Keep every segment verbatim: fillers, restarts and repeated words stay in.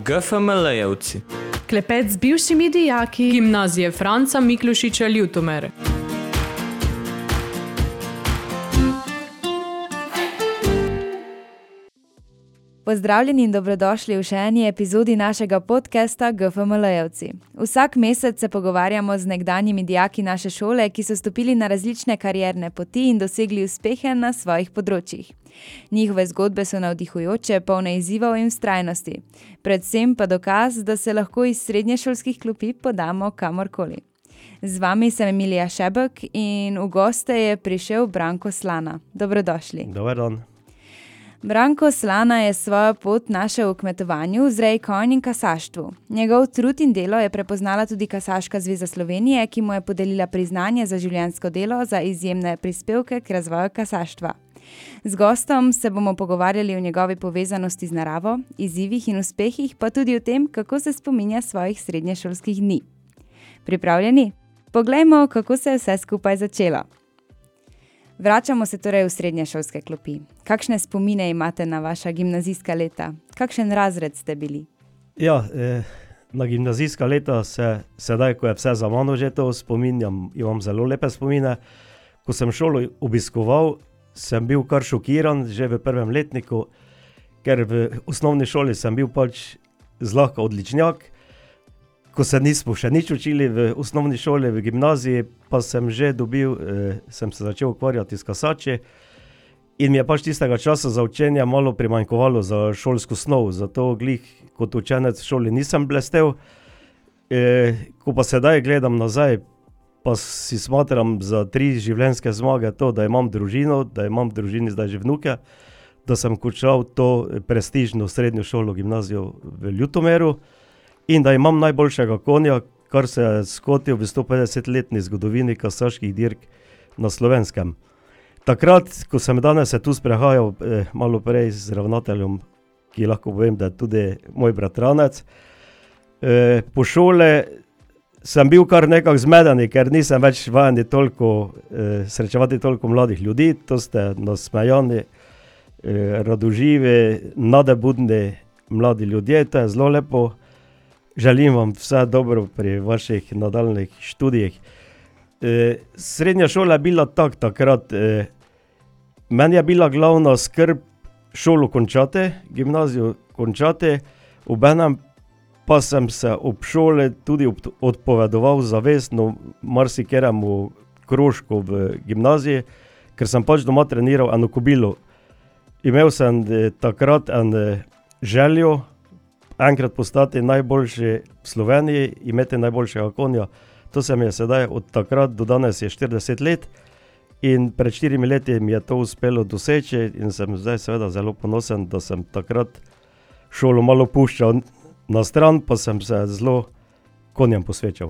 G F M L-jevci. Klepet z bivšimi dijaki Gimnazije Franca Miklošiča Ljutomer. Pozdravljeni in dobrodošli v še eni epizodi našega podcasta G F M L-jevci. Vsak mesec se pogovarjamo z nekdanjimi dijaki naše šole, ki so stopili na različne karierne poti in dosegli uspehe na svojih področjih. Njihove zgodbe so navdihujoče, polne izzivov in vztrajnosti. Predvsem pa dokaz, da se lahko iz srednješolskih klopi podamo kamorkoli. Z vami sem Emilija Šebek in v goste je prišel Branko Slana. Dobrodošli. Dobar dan. Branko Slana je svojo pot našel v kmetovanju, vzreji konj in kasaštvu. Njegov trud in delo je prepoznala tudi Kasaška zveza Slovenije, ki mu je podelila priznanje za življenjsko delo za izjemne prispevke k razvoju kasaštva. Z gostom se bomo pogovarjali o njegovi povezanosti z naravo, izzivih in uspehih, pa tudi o tem, kako se spominja svojih srednješolskih dni. Pripravljeni? Poglejmo, kako se je vse skupaj začelo. Vračamo se torej v srednješolske klopi. Kakšne spomine imate na vaša gimnazijska leta? Kakšen razred ste bili? Ja, eh, na gimnazijska leta se sedaj, ko je vse za mano že to spominjam, imam zelo lepe spomine. Ko sem šolo obiskoval, sem bil kar šokiran že v prvem letniku, ker v osnovni šoli sem bil pač zlahka odličnjak. Ko se nismo še nič učili v osnovni šoli, v gimnaziji, pa sem že dobil, eh, sem se začel ukvarjati s kasači in mi je pač tistega časa za učenje malo primanjkovalo za šolsko snov, zato glih kot učenec v šoli nisem blestel. Eh, ko pa sedaj gledam nazaj, pa si smatram za tri življenjske zmage to, da imam družino, da imam v družini zdaj že vnuke, da sem končal to prestižno srednjo šolo, gimnazijo v Ljutomeru, in da imam najboljšega konja, kar se je skotil v stopetdesetletni zgodovini kasaških dirk na Slovenskem. Takrat, ko sem danes se tu sprehajal eh, malo prej z ravnateljem, ki lahko povem, da je tudi moj bratranec, eh, po šole sem bil kar nekako zmedeni, ker nisem več vajeni toliko, eh, srečevati toliko mladih ljudi, to ste nasmejani, eh, radoživi, nadebudni mladi ljudje, to je zelo lepo. Želim vam vse dobro pri vaših nadaljnih študijih. E, srednja šola je bila tak takrat. E, meni je bila glavna skrb šolo končati, gimnazijo končati, obenem pa sem se ob šole tudi odpovedoval zavestno marsikeremu krožku v gimnaziji, ker sem pač doma treniral eno kobilo. Imel sem e, takrat en e, željo, enkrat postati najboljši v Sloveniji, imeti najboljšega konja. To se mi je sedaj od takrat do danes je štirideset let in pred štirimi leti mi je to uspelo doseči in sem zdaj seveda zelo ponosen, da sem takrat šolo malo puščal na stran, pa sem se zelo konjem posvečal.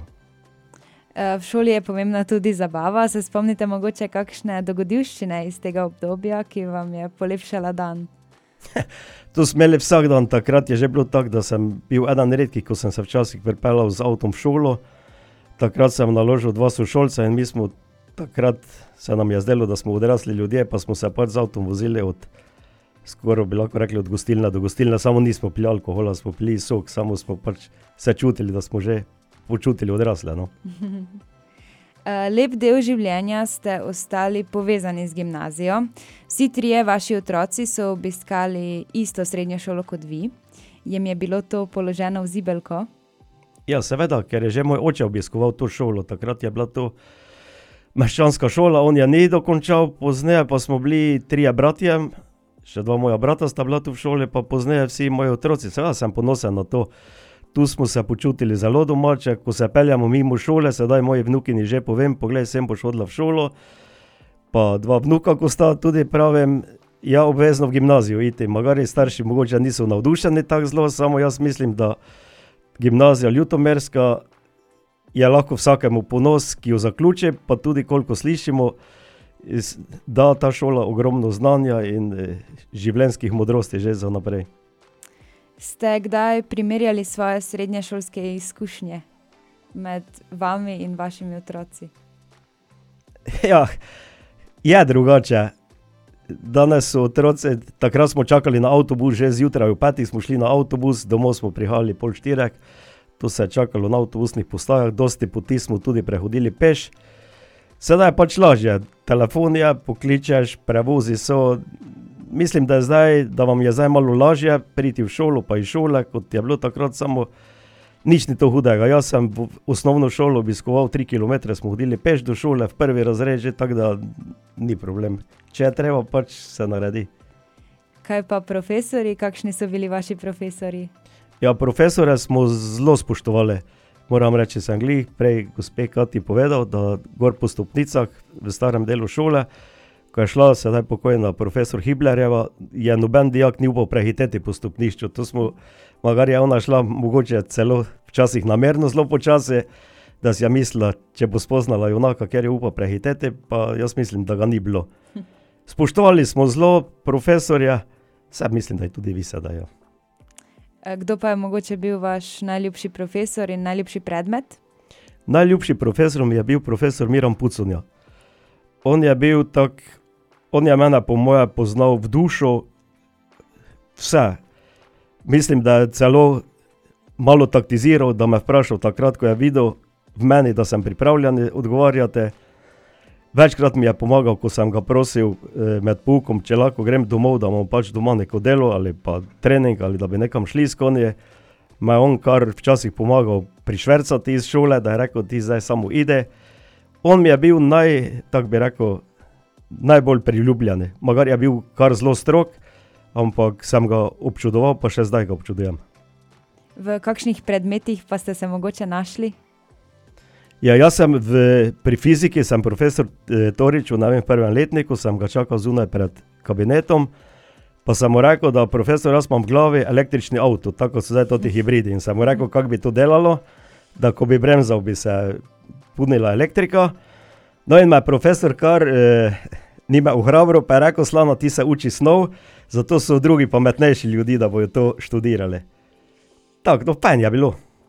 V šoli je pomembna tudi zabava. Se spomnite mogoče kakšne dogodivščine iz tega obdobja, ki vam je polepšala dan? To smo imeli vsak dan, takrat je že bilo tako, da sem bil eden redkih, ko sem se včasih pripeljal z avtom v šolo. Takrat sem naložil dva sošolca in mi smo takrat, se nam je zdelo, da smo odrasli ljudje, pa smo se pač z avtom vozili od, skoraj bi lahko rekli, od gostilne do gostilne, samo nismo pili alkohola, smo pili sok, samo smo pač se čutili, da smo že počutili odrasle. No? Lep del življenja ste ostali povezani z gimnazijo. Vsi trije vaši otroci so obiskali isto srednjo šolo kot vi. Jem je bilo to položeno v zibelko? Ja, seveda, ker je že moj oče obiskoval to šolo. Takrat je bila to meščanska šola, on je ni dokončal, pozneje pa smo bili trije bratje, še dva moja brata sta bila tu v šoli, pa pozneje vsi moji otroci. Seveda sem ponosen na to. Tu smo se počutili zelo domače, ko se peljamo mimo šole, sedaj moji vnukini že povem, poglej, sem boš hodila v šolo, pa dva vnuka, ko sta tudi pravim, ja, obvezno v gimnazijo iti. Magari starši mogoče niso navdušeni tako zelo, samo jaz mislim, da gimnazija Ljutomerska je lahko vsakemu ponos, ki jo zaključi, pa tudi koliko slišimo, da ta šola ogromno znanja in življenjskih modrosti že za naprej. Ste kdaj primerjali svoje srednješolske izkušnje med vami in vašimi otroci? Ja, je drugače. danes so otroci, takrat smo čakali na avtobus, že zjutraj v petih smo šli na avtobus, domov smo prihajali pol štirek, to se je čakalo na avtobusnih postajah, dosti poti smo tudi prehodili peš. Sedaj je pač lažje, telefon je, pokličeš, prevozi so, mislim, da je zdaj, da vam je zdaj malo lažje priti v šolo, pa iz šole, kot je bilo takrat, samo nič ni to hudega. Jaz sem v osnovno šolo obiskoval, tri kilometre smo hodili peš do šole, v prvi razred že, tako da ni problem. Če je treba, pač se naredi. Kaj pa profesori, kakšni so bili vaši profesori? Ja, profesore smo zelo spoštovali. Moram reči, sem glih prej gospe Kati povedal, da gor po stopnicah v starem delu šole, ko je šla sedaj pokojna profesor Hiblerjeva, je noben dijak ni upal prehiteti po stopnišču. To smo, magar je ona šla mogoče celo včasih namerno zelo počasi, da si je mislila, če bo spoznala junaka, ker je upal prehiteti, pa jaz mislim, da ga ni bilo. Spoštovali smo zelo profesorja, vse mislim, da je tudi vi sedaj. Ja. Kdo pa je mogoče bil vaš najljubši profesor in najljubši predmet? Najljubši profesor mi je bil profesor Miran Puconja. On je bil tak, on je mene po moje poznal v dušo vse. Mislim, da je celo malo taktiziral, da me vprašal takrat, ko je videl v meni, da sem pripravljen odgovarjati. Večkrat mi je pomagal, ko sem ga prosil eh, med poukom, če lahko grem domov, da imam pač doma neko delo ali pa trening ali da bi nekam šli s konje. Me je on kar včasih pomagal prišvercati iz šole, da je rekel, ti zdaj samo ide. On mi je bil naj, tak bi rekel, najbolj priljubljen. Magar je bil kar zelo strog, ampak sem ga občudoval, pa še zdaj ga občudujem. V kakšnih predmetih pa ste se mogoče našli? Ja, jaz sem v, pri fiziki, sem profesor eh, Torič, v vem, prvem letniku, sem ga čakal zunaj pred kabinetom, pa sem mu rekel, da profesor, jaz imam v glavi električni avto, tako so zdaj toti hibridi. In sem mu rekel, kako bi to delalo, da ko bi bremzal, bi se punila elektrika. No in me profesor kar eh, ni me uhrabro, pa je rekel, Slana, ti se uči snov, zato so drugi pametnejši ljudi, da bojo to študirali. Tako, no, fajn je bilo.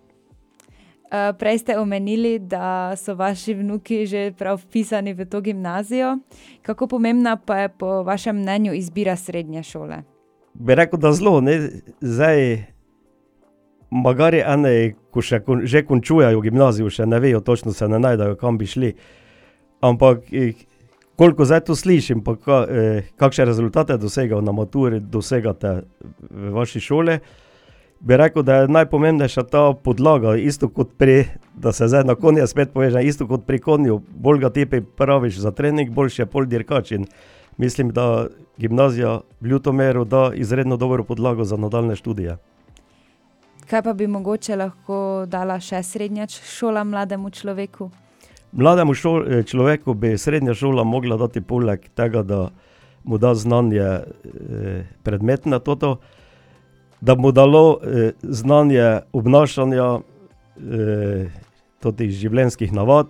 Prej ste omenili, da so vaši vnuki že prav vpisani v to gimnazijo. Kako pomembna pa je po vašem mnenju izbira srednje šole? Bi rekel, da zelo, ne, zdaj, magari ene, ko še kon, že končujejo gimnazijo, še ne vejo, točno se ne najdejo, kam bi šli. Ampak, koliko zdaj to slišim, pa ka, eh, kakšne rezultate dosegajo na maturi, dosegate v vaši šole, bi rekel, da je najpomembnejša ta podlaga, isto kot pri, da se zdaj na konje spet poveže, isto kot pri konju, bolj ga ti praviš za trening, boljši je pol dirkač. In mislim, da gimnazija v Ljutomeru da izredno dobro podlago za nadaljne študije. Kaj pa bi mogoče lahko dala še srednja šola mlademu človeku? Mlademu šol, človeku bi srednja šola mogla dati poleg tega, da mu da znanje eh, predmetne toto, da mu dalo eh, znanje obnašanja, eh, totih življenjskih navad,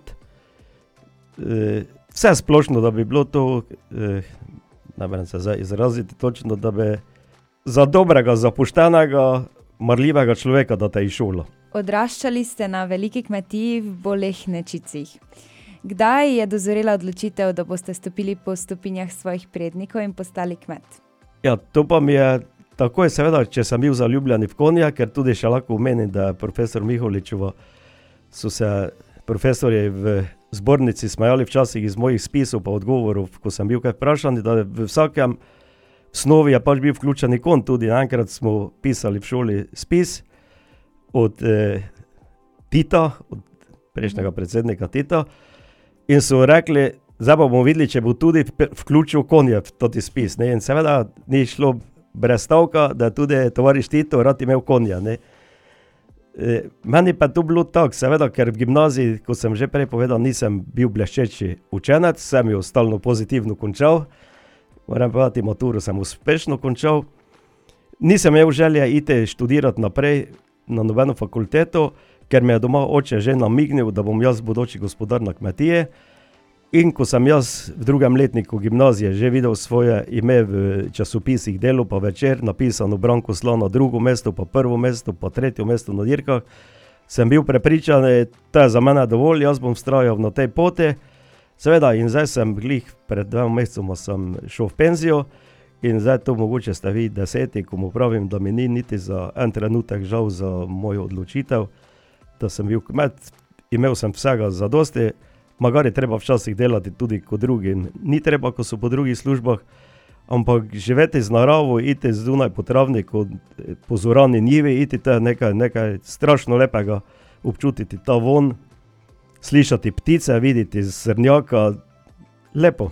eh, vse splošno, da bi bilo to, eh, ne vem se zdaj izraziti točno, da bi za dobrega, zapuštenega, marljivega človeka, da te izšola. Odraščali ste na veliki kmetiji v Bolehničicih. Kdaj je dozorela odločitev, da boste stopili po stopinjah svojih prednikov in postali kmet? Ja, to pa mi je takoj, seveda, če sem bil zaljubljen v konja, ker tudi še lahko omenim, da je profesor Miholičeva, so se profesorji v zbornici smejali včasih iz mojih spisov pa odgovorov, ko sem bil kaj vprašan, da v vsakem snovi je pač bil vključen konj tudi. Enkrat smo pisali v šoli spis od eh, Tita, od prejšnjega predsednika Tita, in so rekli, zdaj pa bomo videli, če bo tudi vključil konje v toti spis. Ne? In seveda ni šlo brez stavka, da tudi tovariš Tito rad imel konja. Ne? E, meni pa to bilo tako, seveda, ker v gimnaziji, ko sem že prej povedal, nisem bil bleščeči učenec, sem jo stalno pozitivno končal. Moram povedati, maturo sem uspešno končal. Nisem imel želje iti študirati naprej na nobeno fakulteto, ker mi je doma oče že namignil, da bom jaz bodoči gospodar na kmetije. In ko sem jaz v drugem letniku gimnazije že videl svoje ime v časopisih Delo pa Večer, napisano Branko Slana drugo mesto, pa prvo mesto, pa tretje mesto na dirkah, sem bil prepričan, da je za mene dovolj, jaz bom vztrajal na tej poti, Seveda, in zdaj sem glih pred dvema mesecoma sem šel v penzijo in zdaj to mogoče ste vi deseti, ko mu pravim, da mi ni niti za en trenutek žal za mojo odločitev, da sem bil kmet, imel sem vsega zadosti, magari treba včasih delati tudi kot drugi, ni treba, ko so po drugih službah, ampak živeti z naravo, iti zunaj po travniku, po zorani njivi, iti to je nekaj, nekaj strašno lepega, občutiti ta von, slišati ptice, videti srnjaka, lepo.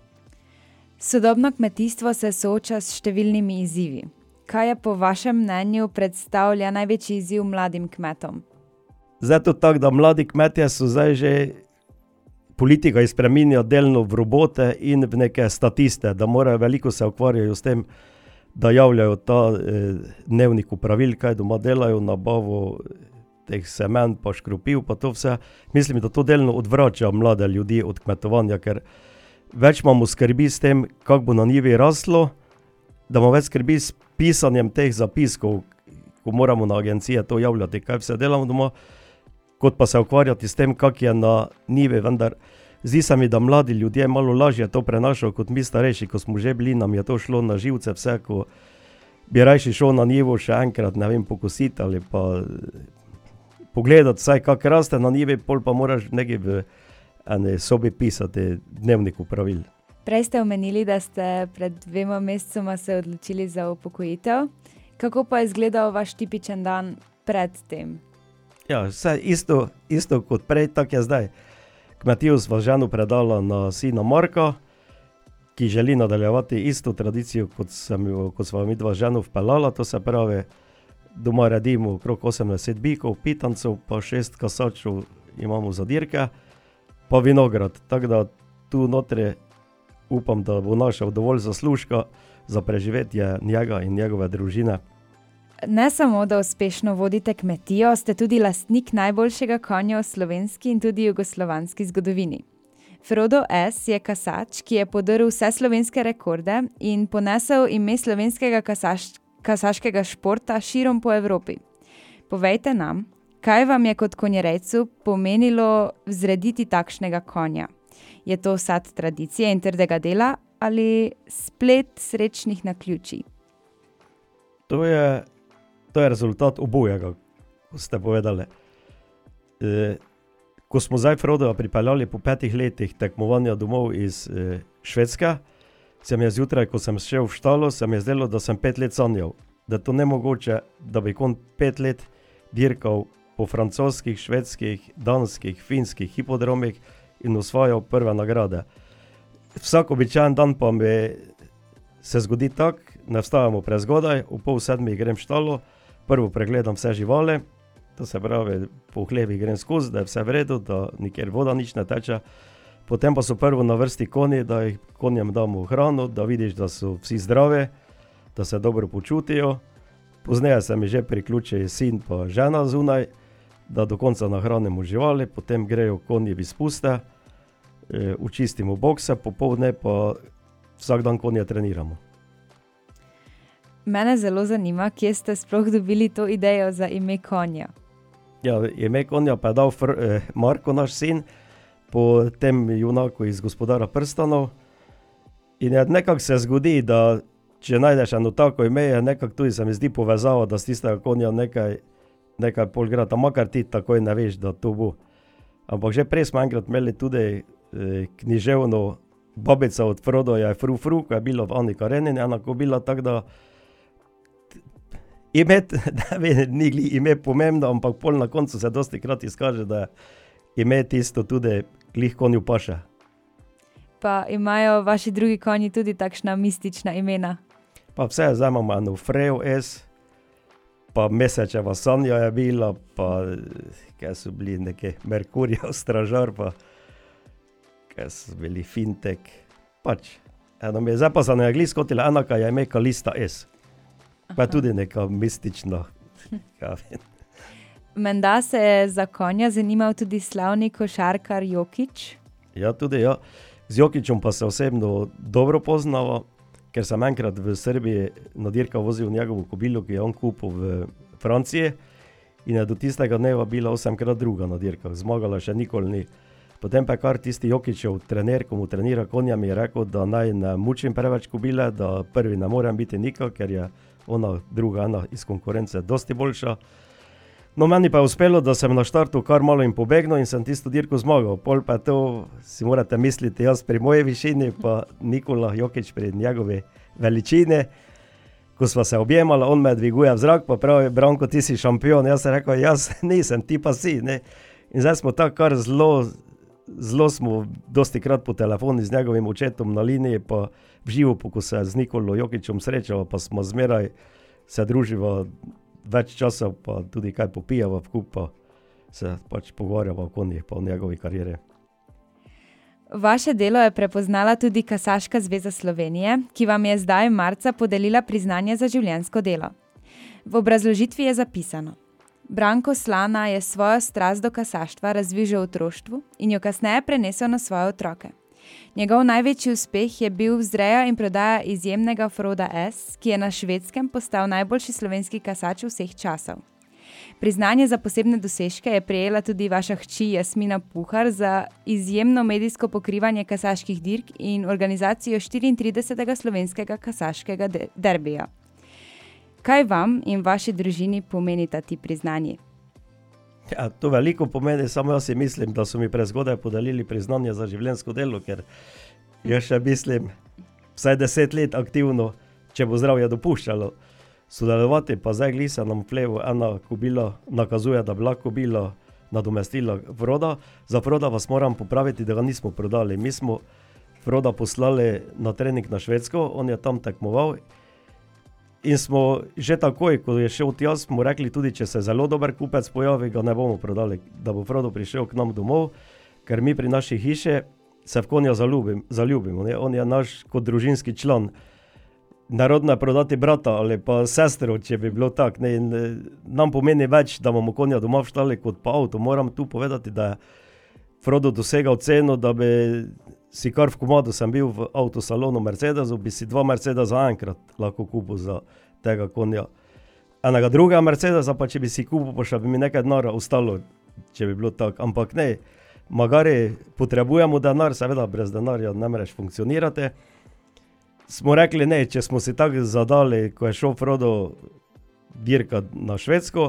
Sodobno kmetijstvo se sooča s številnimi izzivi. Kaj je po vašem mnenju predstavlja največji izziv mladim kmetom? Zdaj to tako, da mladi kmetje so zdaj že, politika jih spreminja delno v robote in v neke statiste, da morajo veliko se ukvarjajo s tem, da javljajo ta eh, dnevnik upravil, kaj doma delajo, nabavo teh semen pa škropiv, pa to vse. Mislim, da to delno odvrača mlade ljudi od kmetovanja, ker več imamo skrbi s tem, kako bo na njivi raslo, da imamo več skrbi s pisanjem teh zapiskov, ko moramo na agencije to javljati, kaj vse delamo doma, kot pa se ukvarjati s tem, kak je na njivi, vendar zdi se mi, da mladi ljudje malo lažje to prenašajo kot mi starejši, ko smo že bili, nam je to šlo na živce vse, ko bi rajši šel na njivo še enkrat, ne vem, pokositi ali pa pogledati vsaj, kak raste na njivi, pol pa moraš nekaj v eni sobi pisati dnevnik upravil. Prej ste omenili, da ste pred dvema mesecoma se odločili za upokojitev. Kako pa je izgledal vaš tipičen dan pred tem? Ja, vse isto, isto kot prej, tako je zdaj. Kmetijo sva ženo predala na sina Marka, ki želi nadaljevati isto tradicijo, kot, sem jo, kot sva mi dva ženo vpeljala, to se pravi, doma redimo okrog osemdeset bikov, pitancov, pa šest kasačev imamo za dirke, pa vinograd. Tako da tu notri upam, da bo našel dovolj zaslužka za preživetje njega in njegove družine. Ne samo, da uspešno vodite kmetijo, ste tudi lastnik najboljšega konja v slovenski in tudi jugoslovanski zgodovini. Frodo S. je kasač, ki je podrl vse slovenske rekorde in ponesel ime slovenskega kasaš, kasaškega športa širom po Evropi. Povejte nam, kaj vam je kot konjerejcu pomenilo vzrediti takšnega konja? Je to sad tradicije in trdega dela ali splet srečnih naključij? To je, to je rezultat obojega, ko ste povedali. E, ko smo zdaj Frodoja pripeljali po petih letih tekmovanja domov iz e, Švedske, se mi je zjutraj, ko sem šel v štalo, se mi je zdelo, da sem pet let sanjal. Da je to nemogoče, da bi kon pet let dirkal po francoskih, švedskih, danskih, finskih hipodromih in osvajal prve nagrade. Vsak običajen dan pa mi se zgodi tak, ne vstajamo prezgodaj, v pol sedmih grem v štalo, prvo pregledam vse živali, to se pravi, po hlevih grem skozi, da je vse v redu, da nikjer voda nič ne teče. Potem pa so prvo na vrsti konji, da jih konjem damo hrano, da vidiš, da so vsi zdravi, da se dobro počutijo. Pozneje se mi že priključi sin pa žena zunaj, da do konca nahranimo živali, potem grejo konji v izpuste, e, učistimo bokse, popoldne pa vsak dan konje treniramo. Mene zelo zanima, kje ste sploh dobili to idejo za ime konja. Ja, ime konja pa je dal fr, eh, Marko, naš sin, po tem junaku iz Gospodara prstanov. In je nekako se zgodi, da če najdeš eno tako ime, je nekako tudi se mi zdi povezava, da s tistega konja nekaj, nekaj polgrata, makar ti takoj ne veš, da to bo. Ampak že prej smo enkrat imeli tudi eh, književno babica od Frodoja je Fru Fru, ko je bila v Ani Karenini, enako bila, tako da ime, da ni ime pomembno, ampak pol na koncu se dosti krat izkaže, da je ime tisto tudi glih konju paše. Pa imajo vaši drugi konji tudi takšna mistična imena? Pa vse, zdaj imamo eno Frejo S, pa Mesečeva Sanja je bila, pa kaj so bili neke Merkurjev stražar, pa kaj so bili Fintek, pač. Eno mi je, zdaj pa za ne anglisko hotela, enaka je ime Kalista S. Pa je tudi neka mistična. Menda se je za konja zanimal tudi slavni košarkar Jokić? Ja, tudi ja. Z Jokićem pa se osebno dobro poznava, ker sem enkrat v Srbiji na dirka vozil njegovo kobilo, ki je on kupil v Franciji in je do tistega dneva bila osemkrat druga na dirkah. Zmagala še nikoli ni. Potem pa kar tisti Jokićev trener, ko mu trenira konja, mi je rekel, da naj ne mučim preveč kobile, da prvi ne morem biti nikak, ker je ona druga ena iz konkurence dosti boljša. No, meni pa je uspelo, da sem na štartu kar malo in pobegnil in sem tisto dirko zmagal. Pol pa to, si morate misliti, jaz pri moje višini, pa Nikola Jokić pri njegovi veličini. Ko sva se objemala, on me dviguje v zrak, pa pravi, Branko, ti si šampion. Jaz sem rekel, jaz nisem, ti pa si. Ne? In zdaj smo tako kar zelo, zelo smo dosti krat po telefonu z njegovim očetom na liniji, pa v živo, ko se z Nikolo Jokićem srečava, pa smo zmeraj se druživa več časa, pa tudi kaj popijava v kup, pa se pač pogovarjava o konjih, pa o njegovi karieri. Vaše delo je prepoznala tudi Kasaška zveza Slovenije, ki vam je zdaj marca podelila priznanje za življenjsko delo. V obrazložitvi je zapisano: Branko Slana je svojo strast do kasaštva razvil že v otroštvu in jo kasneje prenesel na svoje otroke. Njegov največji uspeh je bil vzreja in prodaja izjemnega Froda S, ki je na Švedskem postal najboljši slovenski kasač vseh časov. Priznanje za posebne dosežke je prejela tudi vaša hči Jasmina Puhar za izjemno medijsko pokrivanje kasaških dirk in organizacijo štiriintridesetega slovenskega kasaškega derbija. Kaj vam in vaši družini pomenita ti priznanji? Ja, to veliko pomeni, samo jaz si mislim, da so mi prezgodaj podelili priznanje za življenjsko delo, ker jaz še mislim vsaj deset let aktivno, če bo zdravje dopuščalo sodelovati, pa zdaj glisa nam vlevo ena kobila nakazuje, da bi lahko kobila nadomestila Froda. Za Froda vas moram popraviti, da ga nismo prodali. Mi smo Froda poslali na trening na Švedsko, on je tam tekmoval. In smo že takoj, ko je šel tja, smo rekli tudi, če se zelo dober kupec pojavi, ga ne bomo prodali, da bo Frodo prišel k nam domov, ker mi pri naši hiši se v konja zaljubim, zaljubimo. Ne? On je naš kot družinski član. Narodno je prodati brata ali pa sestro, če bi bilo tak. Ne? In nam pomeni več, da imamo konja doma v štali kot pa avto. Moram tu povedati, da je Frodo dosegal ceno, da bi si kar v komadu sem bil v avtosalonu Mercedesu, bi si dva Mercedesa enkrat lahko kupil za tega konja. Enega drugega Mercedesa, pa če bi si kupil, pa še bi mi nekaj denarja ostalo, če bi bilo tako. Ampak ne, magari potrebujemo denar, seveda brez denarja ne moreš funkcionirati. Smo rekli ne, če smo si tako zadali, ko je šel Frodo dirka na Švedsko.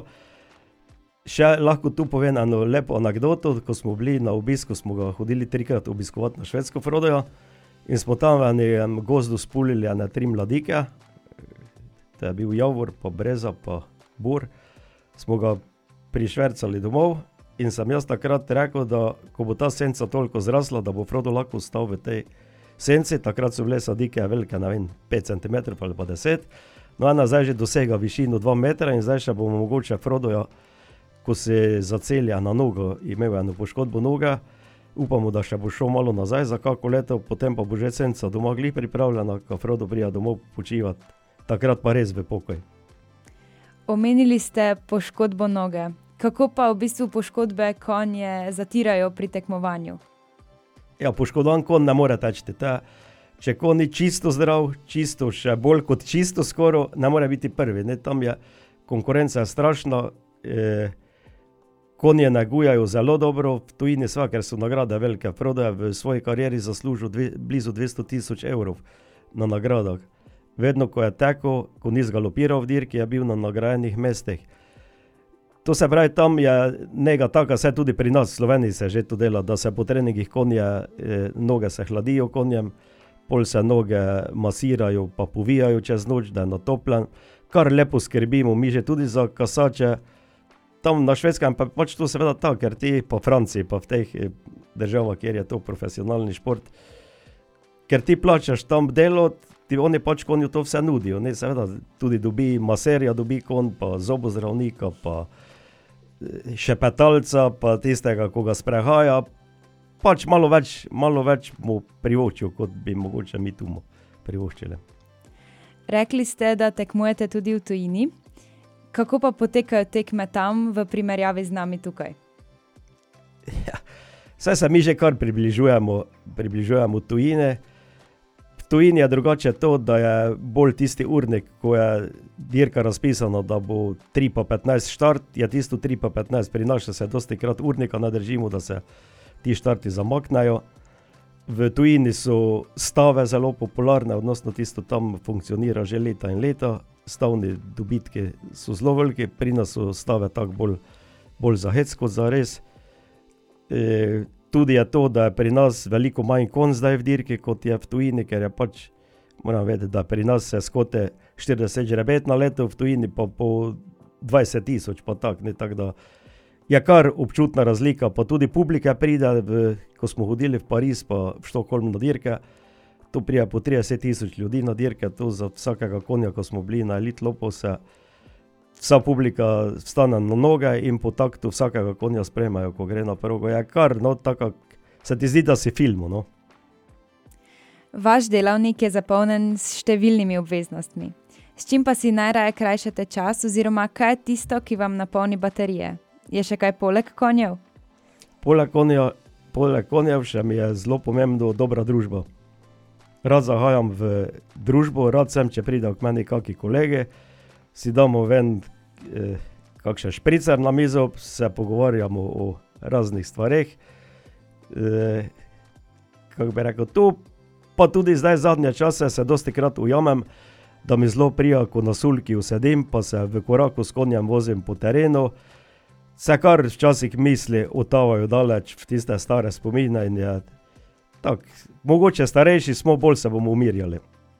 Še lahko tu povem eno lepo anekdoto, ko smo bili na obisku, smo ga hodili trikrat obiskovati na Švedsko Frodoja in smo tam v enem gozdu spulili ene tri mladike, to je bil javor, pa breza, pa bor. Smo ga prišvercali domov in sem jaz takrat rekel, da ko bo ta senca toliko zrasla, da bo Frodo lahko stal v tej senci, takrat so bile sadike velike, ne vem, pet centimetrov ali pa deset. No, ena zdaj že dosega višino dva metra in zdaj še bomo mogoče Frodoja, ko se zacelja na nogo, imel eno poškodbo noge, upamo, da še bo šel malo nazaj za kako leto, potem pa bo že senca doma glih pripravljena, ko Frodo prija domov počivati, takrat pa res v pokoj. Omenili ste poškodbo noge. Kako pa v bistvu poškodbe konje zatirajo pri tekmovanju? Ja, poškodovan konj ne more teči. Če konj ni čisto zdrav, čisto še bolj kot čisto skoro, ne more biti prvi. Ne? Tam je konkurenca strašna, eh, konje negujajo zelo dobro, v tujini sva, ker so nagrade velike. Frodo je v svoji karieri zaslužil dve, blizu dvesto tisoč evrov na nagradah. Vedno, ko je tekel, ko ni zgalopiral v dirki, je bil na nagrajenih mestih. To se pravi, tam je nega taka, vse tudi pri nas v Sloveniji se že to dela, da se po treningih konje, eh, noge se hladijo konjem, pol se noge masirajo pa povijajo čez noč, da je natopljen. Kar lepo skrbimo, mi že tudi za kasače. Tam na Švedskem pa pač to seveda tako, ker ti po Franciji, pa v teh državah, kjer je to profesionalni šport, ker ti plačaš tam delo, ti oni pač konju to vse nudijo. Ne? Seveda tudi dobi maserja, dobi konj, pa zobozdravnika, pa šepetalca, pa tistega, ko ga sprehaja. Pač malo več, malo več mu privoščijo, kot bi mogoče mi tu privoščili. Rekli ste, da tekmujete tudi v tujini. Kako pa potekajo tekme tam v primerjavi z nami tukaj? Ja, saj se mi že kar približujemo, približujemo tujine. V tujini je drugače to, da je bolj tisti urnik, ko je dirka razpisana, da bo tri pa petnajst štart, je tisto tri pa petnajst. Pri nas se dosti krat urnika ne držimo, da se ti štarti zamaknejo. V tujini so stave zelo popularne, odnosno tisto tam funkcionira že leta in leta. Stavni dobitki so zelo veliki, pri nas so stave tako bolj, bolj za hec kot za res. E, tudi je to, da je pri nas veliko manj konj zdaj v dirki, kot je v tujini, ker je pač, moram vedeti, da pri nas se skote štirideset žrebet na leto, v tujini pa po dvajset tisoč, pa tak, ne, tak da je kar občutna razlika, pa tudi publika pride, v, ko smo hodili v Pariz, pa v Štokholm na dirke, to prija po trideset tisoč ljudi na dirke, to za vsakega konja, ko smo bili na Elite Lopu, se vsa publika vstane na noge in po taktu vsakega konja spremajo, ko gre na progo. Je kar, no, tako, se ti zdi, da si filmu, no. Vaš delavnik je zapolnen s številnimi obveznostmi. S čim pa si najraje krajšate čas, oziroma kaj je tisto, ki vam napolni baterije? Je še kaj poleg konjev? Poleg konja, poleg konjev še mi je zelo pomembno dobra družba. Rad zahajam v družbo, rad sem, če pridejo k meni kaki kolegi, si damo ven eh, kakšen špricer na mizo, se pogovarjamo o raznih stvareh. Eh, kako bi rekel, tu pa tudi zdaj zadnje čase se dosti krat ujamem, da mi zelo prija, ko na sulki usedim, pa se v koraku s konjem vozim po terenu. Se kar včasih misli otavajo daleč v tiste stare spomine in je tak, mogoče starejši smo, bolj se bomo umirjali.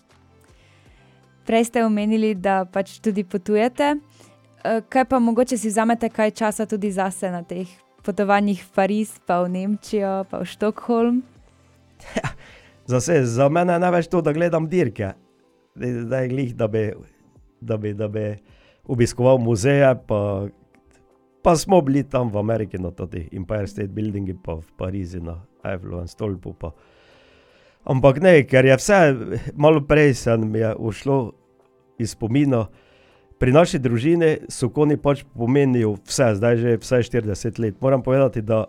Prej ste omenili, da pač tudi potujete. Kaj pa mogoče si vzamete kaj časa tudi zase na teh potovanjih v Pariz, pa v Nemčijo, pa v Štokholm? Zase, za mene je največ to, da gledam dirke. Da je glih, da bi, da bi, da bi obiskoval muzeje, pa, pa smo bili tam v Ameriki na toti Empire State Buildingi, pa v Parizi na Eiffelovem stolpu. Pa. Ampak ne, ker je vse, malo prej se mi je ušlo iz spomina. Pri naši družini so konji pač pomenijo vse, zdaj že vsaj štirideset let. Moram povedati, da,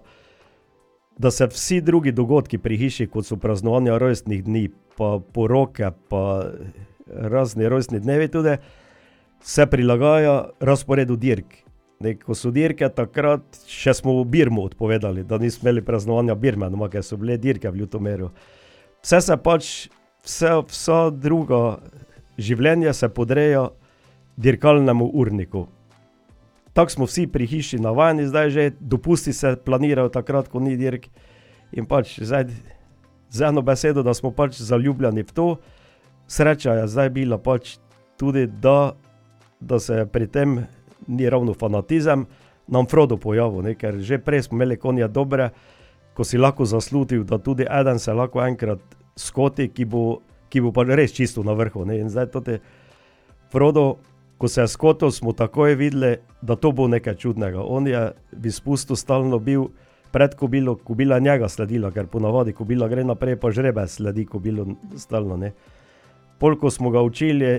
da se vsi drugi dogodki pri hiši, kot so praznovanja rojstnih dni, pa poroke, pa razni rojstni dnevi tudi, se prilagaja razporedu dirk. Ne, ko so dirke, takrat še smo v Birmu odpovedali, da nismo imeli praznovanja Birmenoma, ker so bile dirke v Ljutomeru. Vse se pač, vse, vsa druga življenja se podreja dirkalnemu urniku. Tako smo vsi pri hiši navajeni, zdaj že dopusti se planirajo takrat, ko ni dirk. In pač zdaj, z eno besedo, da smo pač zaljubljeni v to, sreča je zdaj bila pač tudi, da, da se pri tem ni ravno fanatizem, nam Frodo pojavil, ne? Ker že prej smo imeli konje dobre, ko si lahko zaslutil, da tudi eden se lahko enkrat skoti, ki bo, ki bo pa res čisto na vrhu. Ne? In zdaj toti Frodo, ko se je skotil, smo takoj videli, da to bo nekaj čudnega. On je v izpustu stalno bil pred kobilo, kobila njega sledila, ker ponavadi kobila gre naprej, pa žrebe sledi kobilo stalno. Ne? Pol, ko smo ga učili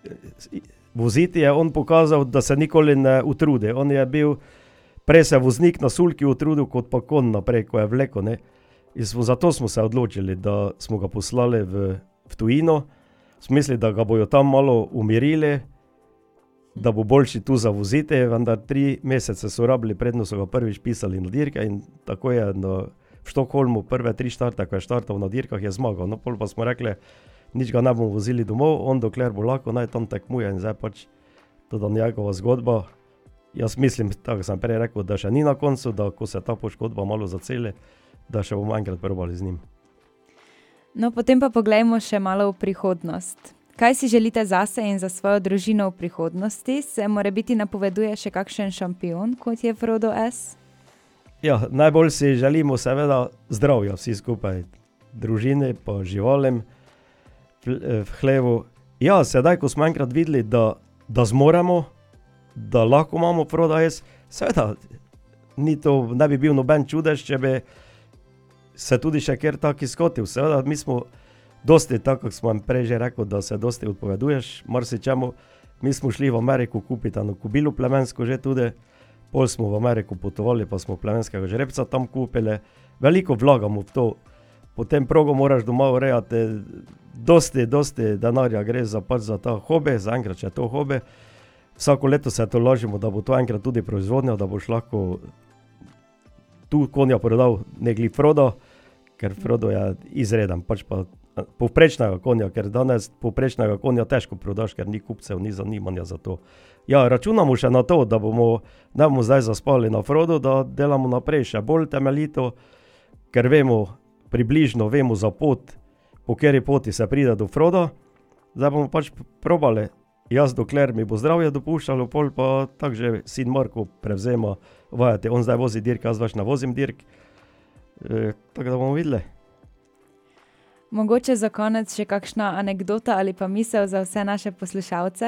voziti, je on pokazal, da se nikoli ne utrudi. On je bil, prej se voznik na sulki utrudil, kot pa kon naprej, ko je vleko. Ne? In smo, zato smo se odločili, da smo ga poslali v, v tujino. Smo mislili, da ga bojo tam malo umirili, da bo boljši tu za voziti, vendar tri mesece so rabili, predno so ga prvič pisali na dirke in tako je na, v Štokholmu prve tri štarte, ko je štartal na dirkah, je zmagal. No, pol pa smo rekli, nič ga ne bomo vozili domov, on dokler bo lahko, naj tam tekmuje in zdaj pač teda njegova zgodba. Jaz mislim, tako sem prej rekel, da še ni na koncu, da ko se ta poškodba malo zaceli, da še bomo enkrat probali z njim. No, potem pa poglejmo še malo v prihodnost. Kaj si želite zase in za svojo družino v prihodnosti? Se morebiti napoveduje še kakšen šampion, kot je Frodo S? Ja, najbolj si želimo seveda zdravja vsi skupaj, družini pa živalim v hlevu. Ja, sedaj, ko smo enkrat videli, da, da zmoremo, da lahko imamo Frodo S, seveda, ni to, ne bi bil noben čudež, če bi se tudi še kjer tak izkotil. Seveda, mi smo dosti, tako kot smo prej že rekel, da se dosti odpoveduješ marsičemu. Mi smo šli v Ameriku kupiti eno kobilo plemensko že tudi, pol smo v Ameriku potovali, pa smo plemenskega žrebca tam kupili. Veliko vlagamo v to. Potem progo moraš doma urejati, dosti, dosti denarja gre za, pač za ta hobi, za enkrat, če je to hobi. Vsako leto se to lažimo, da bo to enkrat tudi proizvodnja, da boš lahko tu konja prodal negli Frodo, ker Frodo je izreden, pač pa povprečnega konja, ker danes povprečnega konja težko prodaš, ker ni kupcev, ni zanimanja za to. Ja, računamo še na to, da bomo, ne bomo zdaj zaspali na Frodo, da delamo naprej še bolj temeljito, ker vemo, približno vemo za pot, po kateri poti se pride do Frodo. Zdaj bomo pač probali, jaz dokler mi bo zdravje dopuščalo, pol pa tak že sin Marko prevzema vajati. On zdaj vozi dirk, jaz več ne vozim dirk. E, tako da bomo videli. Mogoče za konec še kakšna anekdota ali pa misel za vse naše poslušalce?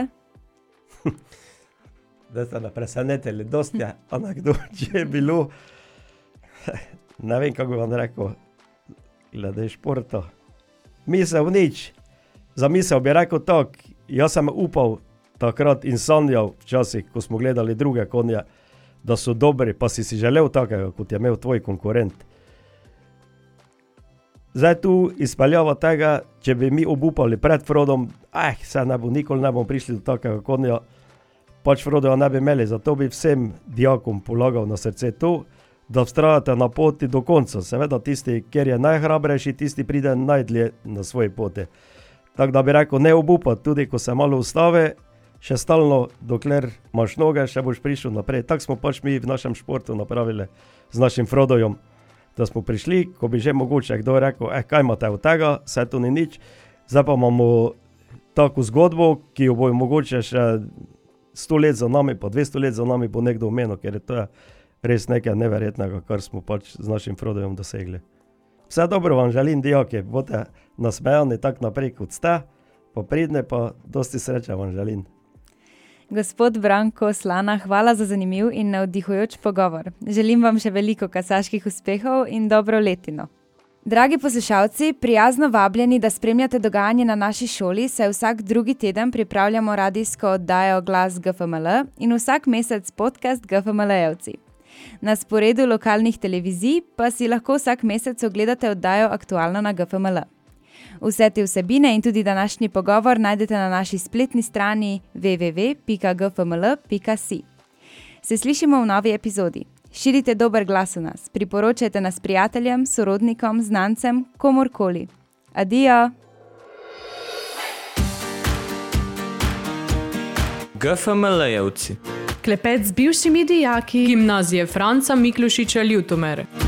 Da ste ne presenetili, dosti anekdot je bilo. Ne vem, kako bi vam rekel, glede športa. Misel nič. Za misel bi rekel tak, jaz sem upal takrat in sanjal včasih, ko smo gledali druge konje, da so dobri, pa si si želel takega, kot je imel tvoj konkurent. Zdaj tu izpeljava tega, če bi mi obupali pred Frodom, eh, se ne bo, nikoli ne bomo prišli do takega konja, pač Frodoja ne bi imeli, zato bi vsem dijakom polagal na srce to, da vztrajate na poti do konca. Seveda tisti, ker je najhrabrejši, tisti pride najdlje na svoji poti. Tako da bi rekel, ne obupati, tudi ko se malo ustavi, še stalno, dokler imaš noge, še boš prišel naprej. Tako smo pač mi v našem športu napravili z našim Frodojom, da smo prišli, ko bi že mogoče kdo rekel, eh, kaj imate od tega, vse to ni nič. Zdaj pa imamo tako zgodbo, ki jo bo mogoče še sto let za nami, pa dvesto let za nami bo nekdo omenil, ker je to je res nekaj neverjetnega, kar smo pač z našim Frodojom dosegli. Vse dobro vam želim, dijaki, bote nasmejani tak naprej, kot ste, pa pridne, pa dosti sreče vam želim. Gospod Branko Slana, hvala za zanimiv in navdihujoč pogovor. Želim vam še veliko kasaških uspehov in dobro letino. Dragi poslušalci, prijazno vabljeni, da spremljate dogajanje na naši šoli, saj vsak drugi teden pripravljamo radijsko oddajo Glas G F M L in vsak mesec podcast G F M L-jevci. Na sporedu lokalnih televizij pa si lahko vsak mesec ogledate oddajo Aktualno na G F M L. Vse te vsebine in tudi današnji pogovor najdete na naši spletni strani w w w pika g f m l pika si. Se slišimo v novi epizodi. Širite dober glas o nas, priporočajte nas prijateljem, sorodnikom, znancem, komorkoli. Adijo! G F M L-jevci. Klepet z bivšimi dijaki Gimnazije Franca Miklošiča Ljutomer.